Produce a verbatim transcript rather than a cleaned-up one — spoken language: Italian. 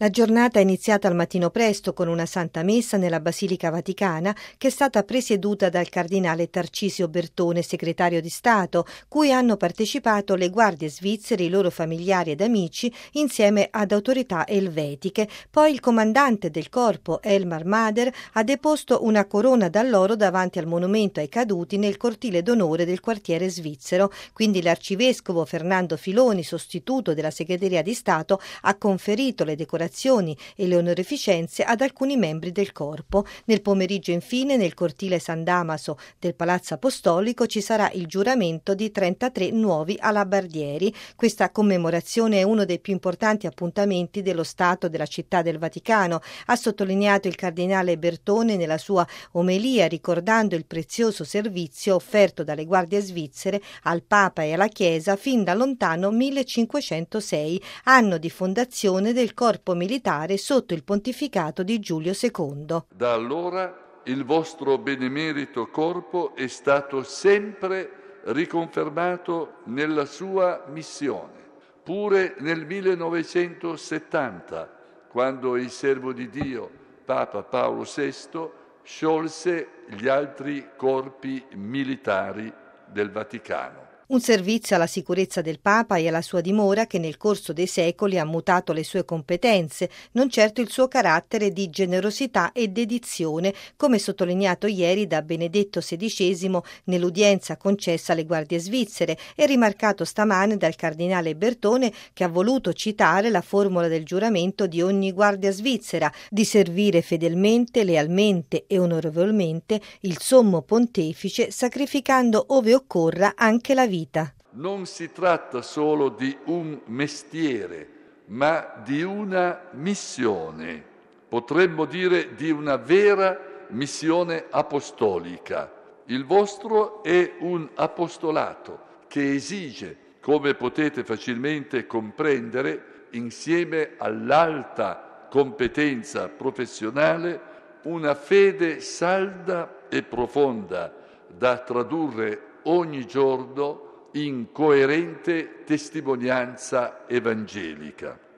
La giornata è iniziata al mattino presto con una Santa Messa nella Basilica Vaticana che è stata presieduta dal cardinale Tarcisio Bertone, segretario di Stato, cui hanno partecipato le guardie svizzere, i loro familiari ed amici, insieme ad autorità elvetiche. Poi il comandante del corpo, Elmar Mader, ha deposto una corona d'alloro davanti al monumento ai caduti nel cortile d'onore del quartiere svizzero. Quindi l'arcivescovo Fernando Filoni, sostituto della segreteria di Stato, ha conferito le decorazioni e le onorificenze ad alcuni membri del corpo. Nel pomeriggio, infine, nel cortile San Damaso del Palazzo Apostolico ci sarà il giuramento di trentatré nuovi alabardieri. Questa commemorazione è uno dei più importanti appuntamenti dello Stato della Città del Vaticano, ha sottolineato il cardinale Bertone nella sua omelia, ricordando il prezioso servizio offerto dalle guardie svizzere al Papa e alla Chiesa fin da lontano millecinquecentosei, anno di fondazione del corpo militare sotto il pontificato di Giulio secondo. Da allora il vostro benemerito corpo è stato sempre riconfermato nella sua missione, pure nel millenovecentosettanta, quando il servo di Dio, Papa Paolo sesto, sciolse gli altri corpi militari del Vaticano. Un servizio alla sicurezza del Papa e alla sua dimora che nel corso dei secoli ha mutato le sue competenze, non certo il suo carattere di generosità e dedizione, come sottolineato ieri da Benedetto sedicesimo nell'udienza concessa alle guardie svizzere e rimarcato stamane dal cardinale Bertone, che ha voluto citare la formula del giuramento di ogni guardia svizzera, di servire fedelmente, lealmente e onorevolmente il sommo pontefice, sacrificando ove occorra anche la vita. Non si tratta solo di un mestiere, ma di una missione. Potremmo dire di una vera missione apostolica. Il vostro è un apostolato che esige, come potete facilmente comprendere, insieme all'alta competenza professionale, una fede salda e profonda da tradurre ogni giorno in coerente testimonianza evangelica.